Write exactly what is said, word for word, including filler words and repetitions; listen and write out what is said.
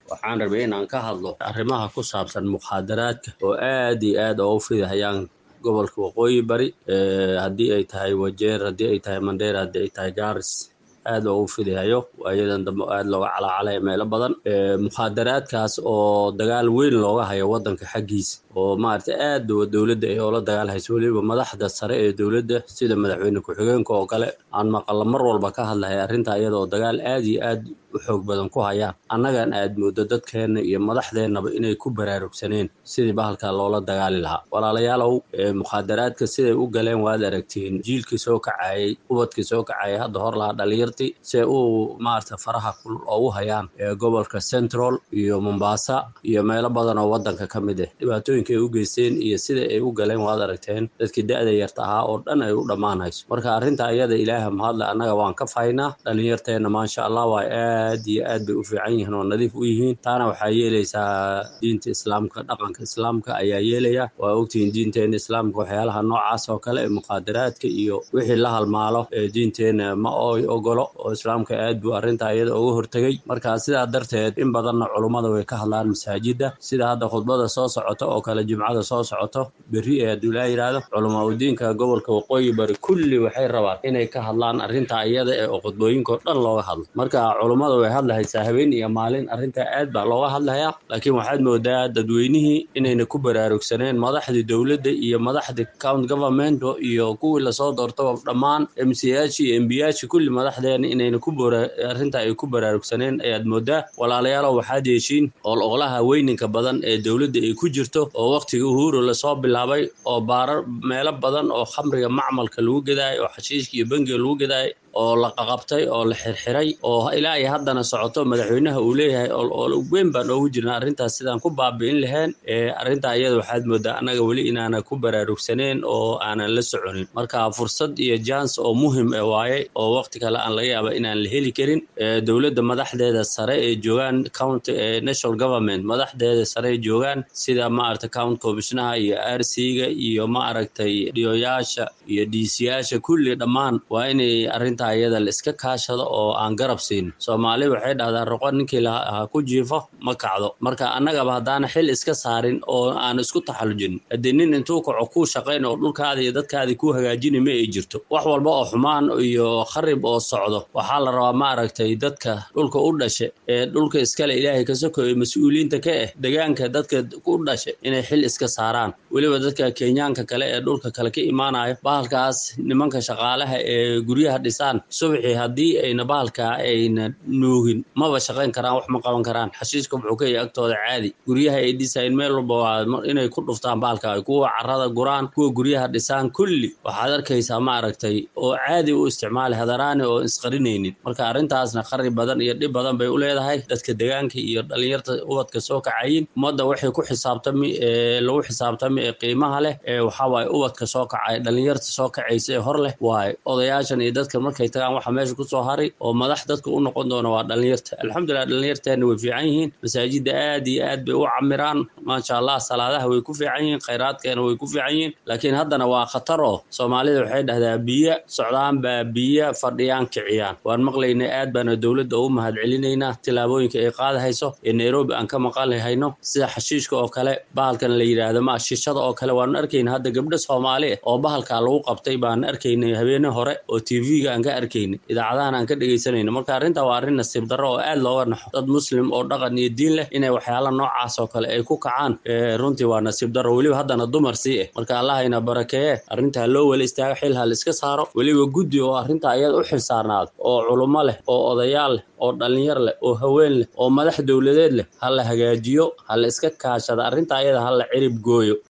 waxaan rabay inaan ka hadlo arrimaha ku saabsan mukhaadaraadka oo aad iyo aad ugu fidahayaan gobolka waqooyi bari haddii ay tahay Wajeer, haddii ay tahay Mandera, haddii ay tahay Garis, aad ugu fidahayo waayadan dambe aad looga calacalay meelo badan mukhaadaraadkaas oo dagaal weyn looga hayo wadanka xagiisa oo maartay aad dawladda ay oo la dagaalhayso waliba madaxda sare ee dawladda sida madaxweyne ku-xigeenka oo kale aan maqal mar walba ka hadlahay arrinta iyada oo dagaal aad iyo aad u xoog badan ku hayaan annagan aad moodo dadkeena iyo madaxdeenaba inay ku baraarugsaneen sidii bahalka loola dagaali lahaa walaalayaalow mukhaadaraadka siday u galeen waad aragtiin jiilkii soo kacayay ubadkii soo kacayay hadda hor lahaa dhalinyartii si uu maarta faraha kulul ugu hayaan gobolka Central iyo Mombasa iyo meelo badan oo wadanka ka mid ah dhibaatooyinka ay u geysteen iyo sida ay u galeen waad aragteen dadkii da'da yarta ahaa oo dhan ay u dhamaanayso marka arrinta ayada ilaahay mahadle annaga waan ka faynaa dhalinyarteena maasha Allah waa aad iyo aad bay u fiican yihiin oo nadiif u yihiin taana waxaa yeelaysaa diinta islaamka dhaqanka islaamka ayaa yeelaya waa ogtiin diinteena islaamka waxyaalaha noocaas oo kale ee mukhaadaraadka iyo wixii la halmaalo ee diinteena ma ooy ogolo oo islaamka aad buu arrinta ayada uga hortagay marka sidaa darteed in badanna culummada way ka hadlaan masaajida sida hadda khudbada soo socota oo kale jumcada soo socoto berri ee Abdullaa yiraahdo culummada diinka gobolka waqooyi bari kulli waxay rabaan inay ka hadlaan arrinta ayada ee khudbooyinka dhan looga hadlo marka culummada way hadlaysaa habeen iyo maalin arrinta aad baa looga hadlayaa laakiin waxaad moodaa dadweynihii inayna ku baraarugsaneen madaxda dawladda iyo madaxda county government iyo kuwii la soo doorto dhammaan M C H iyo M P H kulli madaxdeena inayna ku arrinta ay ku baraarugsaneen ayaad moodaa walaalayaal waxaad yeeshiin oo ogolaha weyninka badan ee dawladda ay ku jirto oo waqtiga Uhuru la soo bilaabay oo baarar meelo badan oo khamriga macmalka lagu gaday oo xashiishka iyo bangiga lagu gaday oo la qaqabtay oo la xirxiray oo ilaa ay haddana socoto madaxweynaha uu leeyahay oo weyn baan ugu jirnaa arrintaas sidaan ku baabi'in lahayn ee arrinta ayada waxaad moodaa annaga weli inaana ku baraarugsaneen oo aanan la soconin marka fursad iyo chance oo muhiim ah waaye oo waqti kale aan laga yaabo inaan la heli karin dawladda madaxdeeda sare ee joogan county national government madaxdeeda sare ee joogan sida ma aragtay county commissioner iyo R C-ga iyo ma aragtay dhiyoyaasha iyo D C-yaasha kulli dhammaan waa inay arrinta ayada la iska kaashado oo aan garab siin Soomaali waxay dhahdaan roqon ninkii la ku jiifo ma kacdo marka annaga hadaan xil iska saarin oo aan isku taxallujin hadinin intuu kaco ku shaqeyn oo dhulkaada iyo dadkaada ku hagaajinay ma ay jirto wax walba oo xumaan iyo kharib oo socdo waxa la rabaa ma aragtay dadka dhulka u dhashay ee dhulka iskale Ilaahay ka soo kooyay mas'uuliyiinta ka ah deegaanka dadka ku dhashay inay xil iska saaraan waliba dadka Kenyaanka kale ee dhulka kale ka imaanayo bahalkaas nimanka shaqaalaha ee guryaha dhisaan subaxii hadii ayna bahalka ayna nuugin ma ba shaqeyn karaan wax ma qaban karaan xashiiska wuxuu ka yahay agtooda caadi guryaha ay dhisaan meel walba waa inay ku dhuftaan bahalka kuwa carrada guraan kuwa guryaha dhisaan kulli waxaad arkaysaa ma aragtay oo caadi u isticmaal hadaraani oo isqarinaynin marka arrintaasna qarri badan iyo dhib badan bay u leedahay dadka deegaanka iyo dhalinyarta ubadka soo kacayin umada waxay ku xisaabtami ee lagu xisaabtami ee qiimaha leh ee waxa waay ubadka soo kacay dhalinyarta soo kacaysa ee hor leh waay odayaashan iyo dadka markay tagaan waxa meesha ku soo haray oo madax dadka u noqon doona waa dhalinyarta alxamdulillah dhalinyarteena way fiican yihiin masaajida aad iyo aad bay u camiraan ma sha Allah salaadaha way ku fiican yihiin khayraadkeena way ku fiican yihiin laakiin haddana waa khatar oo Soomaalida waxay dhahdaan biyo socdaan baa biyo fadhiyaan kiciyaan waan maqlaynay aad baan dawladda u mahad celinaynaa tilaabooyinka ay qaadayso ee Nairobi aan ka maqalnayno sida xashiishka oo kale bahalkan la yiraahdo ma shishada oo kale waan arkaynaa hadda gabdho Soomaali oo bahalka lagu qabtay baan arkaynay habeenimo hore oo T V-ga aan ka arkaynay idaacadahan aan ka dhageysanayno marka arrinta waa arrin nasiib darro oo aad looga naxo dad muslim oo dhaqan iyo diin leh inay waxyaalo noocaas oo kale ay ku kacaan runtii waa nasiib darro waliba haddana dumar sii ah marka Allah ina barakeeye arrinta loo wala istaago xil hal iska saaro waliba guddi oo arrinta ayad u xil saarnaad oo culummo leh oo odayaal leh oo dhalinyar leh oo haween leh oo madax dawladeed leh hal la hagaajiyo hal iska kaashada arrinta ayada hal la cirib gooyo